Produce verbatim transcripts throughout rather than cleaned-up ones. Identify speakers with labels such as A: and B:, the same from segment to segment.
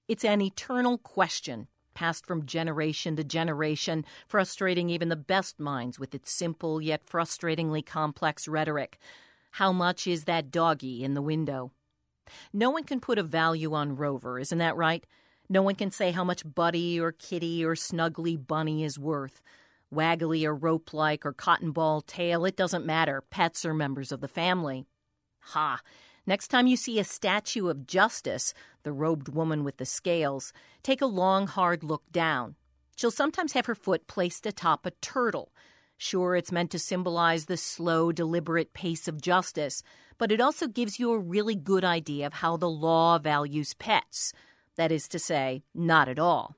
A: It's an eternal question, passed from generation to generation, frustrating even the best minds with its simple yet frustratingly complex rhetoric. How much is that doggy in the window? No one can put a value on Rover, isn't that right? No one can say how much Buddy or Kitty or Snuggly Bunny is worth. Waggly or rope-like or cotton ball tail, it doesn't matter. Pets are members of the family. Ha! Next time you see a statue of Justice, the robed woman with the scales, take a long, hard look down. She'll sometimes have her foot placed atop a turtle. Sure, it's meant to symbolize the slow, deliberate pace of justice, but it also gives you a really good idea of how the law values pets. That is to say, not at all.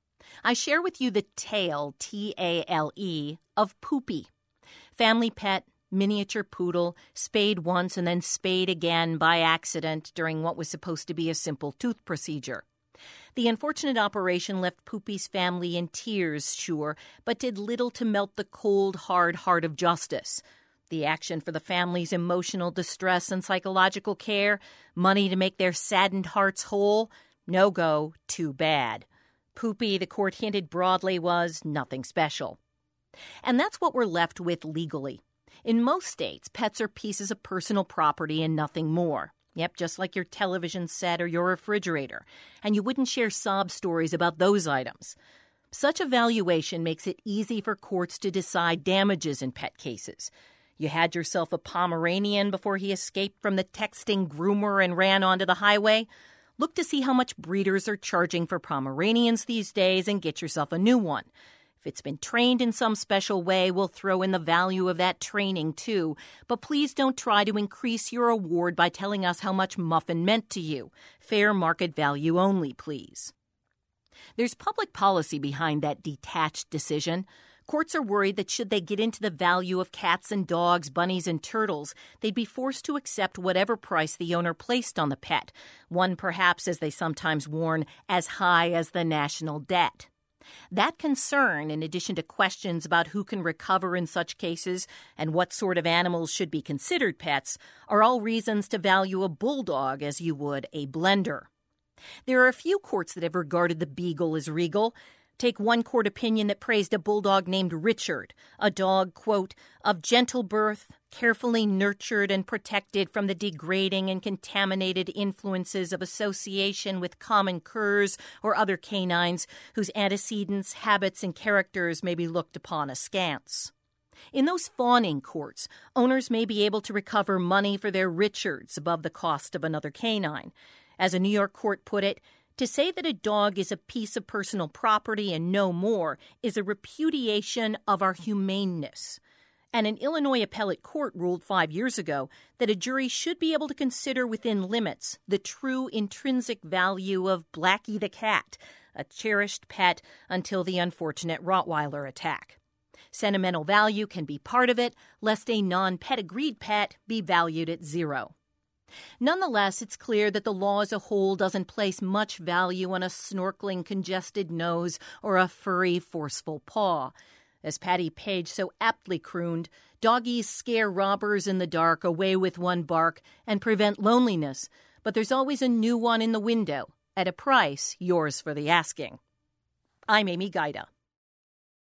A: I share with you the tale, T A L E, of Poopy. Family pet, miniature poodle, spayed once and then spayed again by accident during what was supposed to be a simple tooth procedure. The unfortunate operation left Poopy's family in tears, sure, but did little to melt the cold, hard heart of justice. The action for the family's emotional distress and psychological care, money to make their saddened hearts whole, no go, too bad. Poopy, the court hinted broadly, was nothing special. And that's what we're left with legally. In most states, pets are pieces of personal property and nothing more. Yep, just like your television set or your refrigerator. And you wouldn't share sob stories about those items. Such a valuation makes it easy for courts to decide damages in pet cases. You had yourself a Pomeranian before he escaped from the texting groomer and ran onto the highway? Look to see how much breeders are charging for Pomeranians these days and get yourself a new one. If it's been trained in some special way, we'll throw in the value of that training too. But please don't try to increase your award by telling us how much Muffin meant to you. Fair market value only, please. There's public policy behind that detached decision. Courts are worried that should they get into the value of cats and dogs, bunnies and turtles, they'd be forced to accept whatever price the owner placed on the pet, one perhaps, as they sometimes warn, as high as the national debt. That concern, in addition to questions about who can recover in such cases and what sort of animals should be considered pets, are all reasons to value a bulldog as you would a blender. There are a few courts that have regarded the beagle as regal. Take one court opinion that praised a bulldog named Richard, a dog, quote, of gentle birth, carefully nurtured and protected from the degrading and contaminated influences of association with common curs or other canines whose antecedents, habits, and characters may be looked upon askance. In those fawning courts, owners may be able to recover money for their Richards above the cost of another canine. As a New York court put it, to say that a dog is a piece of personal property and no more is a repudiation of our humaneness. And an Illinois appellate court ruled five years ago that a jury should be able to consider within limits the true intrinsic value of Blackie the cat, a cherished pet until the unfortunate Rottweiler attack. Sentimental value can be part of it, lest a non-pedigreed pet be valued at zero. Nonetheless, it's clear that the law as a whole doesn't place much value on a snorkeling, congested nose or a furry, forceful paw. As Patty Page so aptly crooned, doggies scare robbers in the dark away with one bark and prevent loneliness, but there's always a new one in the window, at a price yours for the asking. I'm Amy Gaida.